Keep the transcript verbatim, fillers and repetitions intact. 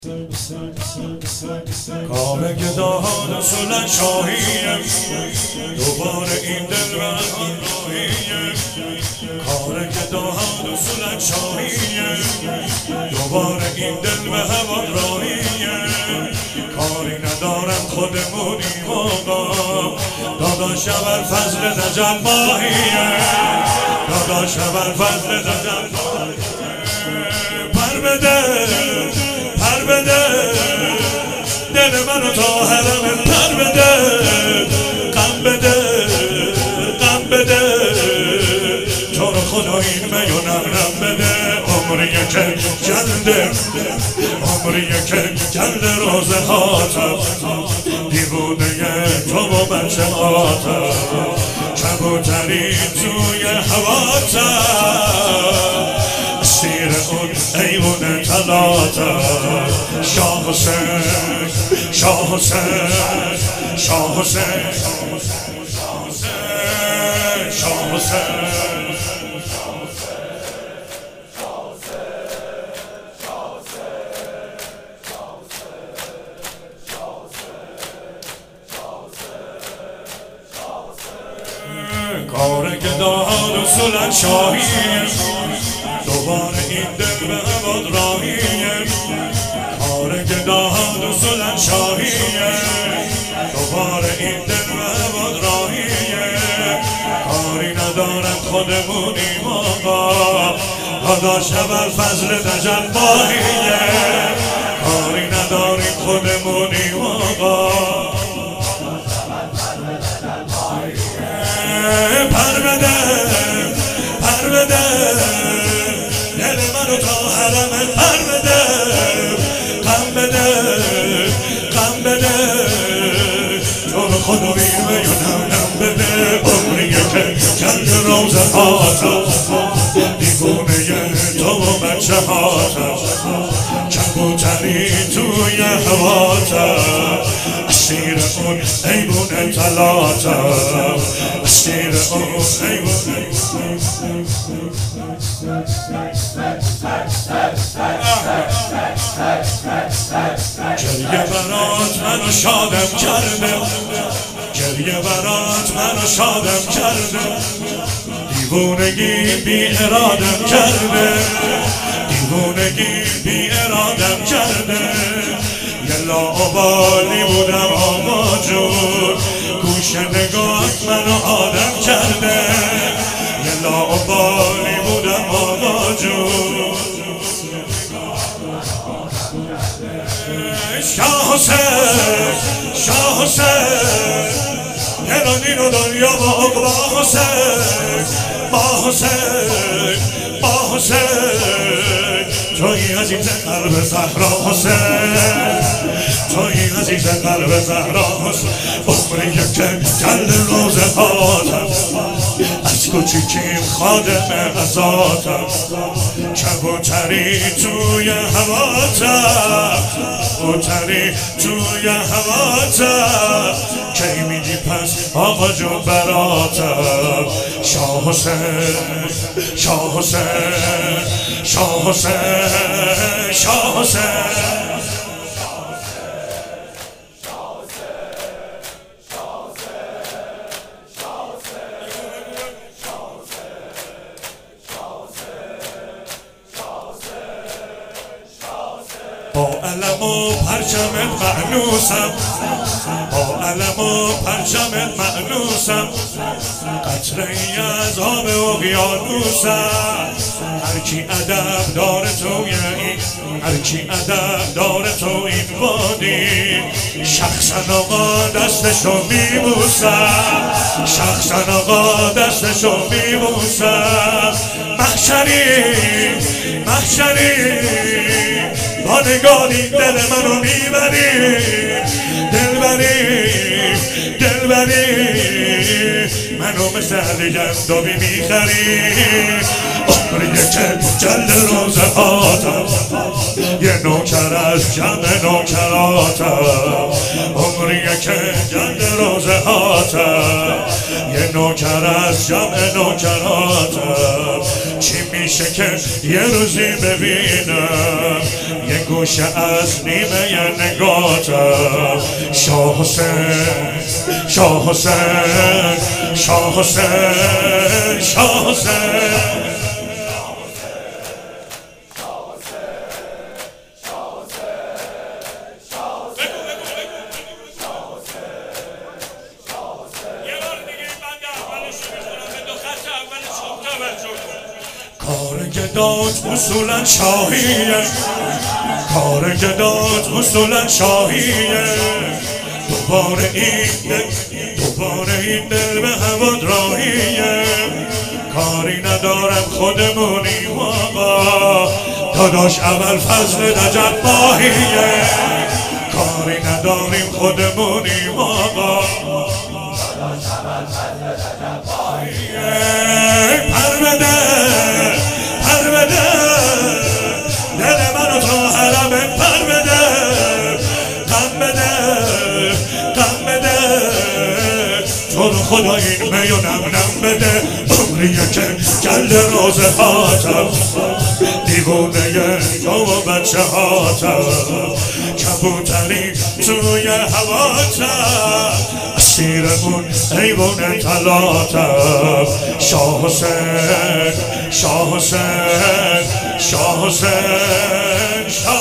کار گداهان اصولا شاهیه، دوباره این دل و همراهیه. کار گداهان اصولا شاهیه، دوباره این دل و همراهیه. کاری ندارم خودمونی آقا، داداش اول فضل نجم ماهیه، داداش اول فضل نجم ماهیه. پر بده پر بده دل منو تا حرم، پر بده غم بده غم بده تو رو خدا این میو نرم بده. عمریه که جلده عمریه که جلده روز خاطر، دیوونه تو و بچه خاطر، کبوتری توی هواتر، سیر اون ایوون تلاتا. شاه حسین شاه حسین شاه حسین شاه حسین. کار گداهان اصولا شاهیه، دوباره این دل به عباد راهیه. کار گداهان اصولا شاهیه، دوباره این دل به عباد راهیه. کاری ندارم خودمونیم آقا، داداش اول فضل نجم ماهیه. کاری نداریم خودمونیم آقا، پر بده پر بده دل منو تا حرم، پر بده غم بده غم بده تو رو خدا بیمه و نم بده. عمریه که جلد روز خاطر، دیوونه تو و بچه خاطر، کبوتری توی هواتر، اسیر اون ایوون تلاتا، اسیر اون ایوون. گریه برات منو شادم کرده، گریه برات منو شادم کرده، دیوونگی بی ارادم کرده، دیوونگی بی ارادم کرده. یه لاابالی بودم آقا جون، گوش نگاه منو آدم کرده. یه لاابالی بودم آقا جون. شاه حسین شاه حسین هرانین و دنیا با اقبا حسین، با حسین با حسین توی عزیز قلب زهرا حسین، توی عزیز قلب زهرا حسین. عمریه که جلد روز خاطر، از کوچیکیم خادم ازاتم، کبوتری توی هواتر، کبوتری توی هواتر. کی میگی پس آقا جون براتم؟ شاه حسین شاه حسین شاه حسین شاه حسین. با علم و پرچمت معنوسم، با علم و پرچمت معنوسم، قطره ای از آب اقیانوسم. هرکی ادب داره توی این، هرکی ادب داره تو این وادی. شخصا آقا دستشو میبوسم، شخصا آقا دستشو میبوسم. محشری محشری با نگاهی دل منو میبری، دلبری دلبری منو مثل علی گندابی میخری. عمریه که جلد روز خاطر، یه نوکر از جمع نوکراتم. عمریه که جلد روز خاطر، یه نوکر از جمع نوکراتم، چی میشه که یه روزی ببینم یه گوشه از نیمه یه نگاتم شاه حسین شاه حسین شاه حسین شاه حسین کار گداد اصولا شاهیه کار گداد اصولا شاهیه دوباره این دل دوباره این دل به هواد راهیه کاری ندارم خودمونیم آقا داداش اول فضل رجب ماهیه کاری نداریم خودمونیم آقا داداش اول فضل رجب ماهیه پر بده پر بده دل منو تا حرمت پر بده غم بده غم بده تو رو خدا این میو نم نم بده عمریه که گل روزه هاتم دیوونه تو و بچه هاتم کبوتری توی هواتم اسیرمون ایوون طلاتم شاه حسین شاه حسین شاه حسین شاه